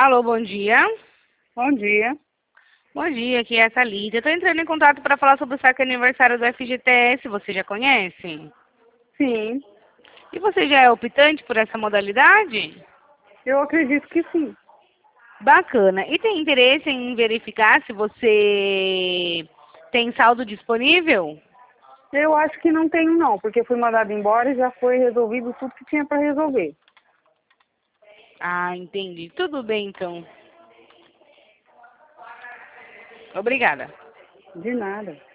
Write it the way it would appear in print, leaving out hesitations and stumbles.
Alô, bom dia. Bom dia. Bom dia, aqui é a Thalita. Eu tô entrando em contato para falar sobre o saque aniversário do FGTS. Você já conhece? Sim, E você já é optante por essa modalidade? eu acredito que sim. Bacana. E tem interesse em verificar se você tem saldo disponível? Eu acho que não tenho não, porque fui mandado embora e já foi resolvido tudo que tinha para resolver. Ah, entendi. Tudo bem, então. Obrigada. De nada.